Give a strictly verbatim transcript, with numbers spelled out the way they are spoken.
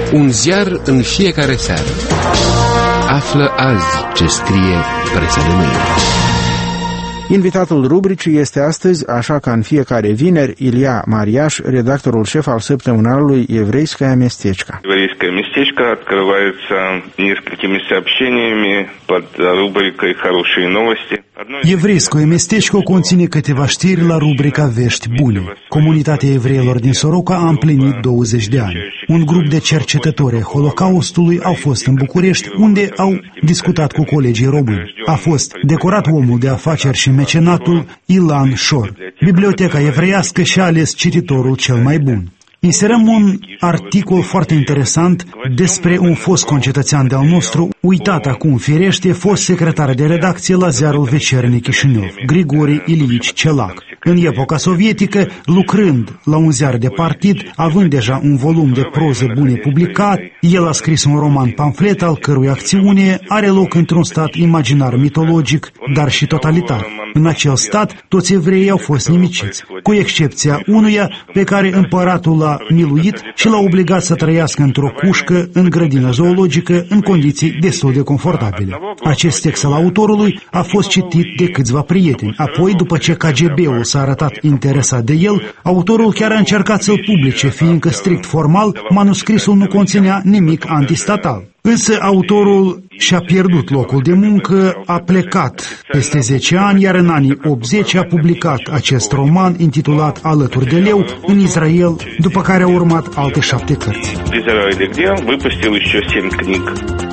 Un ziar în fiecare seară. Află azi ce scrie presa de mâine. Invitatul rubricii este astăzi, așa ca în fiecare vineri, Ilia Mariaș, redactorul șef al săptămânalului Еврейское местечко. Еврейское местечко открывается несколькими сообщениями под рубрикой «Хорошие новости». Еврейское местечко conține câteva știri la rubrica Vești bune. Comunitatea evreilor din Soroca a împlinit douăzeci de ani. Un grup de cercetători ai Holocaustului au fost în București, unde au discutat cu colegii români. A fost decorat omul de afaceri și mecenatul Ilan Șor. Biblioteca evreiască și-a ales cititorul cel mai bun. Inserăm un articol foarte interesant despre un fost concetățean de-al nostru, uitat acum firește, fost secretar de redacție la ziarul Vecernic Chișinău, Grigori Ilici Celac. În epoca sovietică, lucrând la un ziar de partid, având deja un volum de proză bune publicat, el a scris un roman pamflet al cărui acțiune are loc într-un stat imaginar mitologic, dar și totalitar. În acel stat, toți evreii au fost nimiciți, cu excepția unuia pe care împăratul l-a miluit și l-a obligat să trăiască într-o cușcă în grădină zoologică în condiții destul de confortabile. Acest text al autorului a fost citit de câțiva prieteni. Apoi, după ce K G B-ul s-a arătat interesat de el, autorul chiar a încercat să-l publice, fiindcă strict formal, manuscrisul nu conținea nimic antistatal. Însă autorul și-a pierdut locul de muncă, a plecat peste zece ani, iar în anii optzeci a publicat acest roman intitulat Alături de leu în Israel, după care au urmat alte șapte cărți.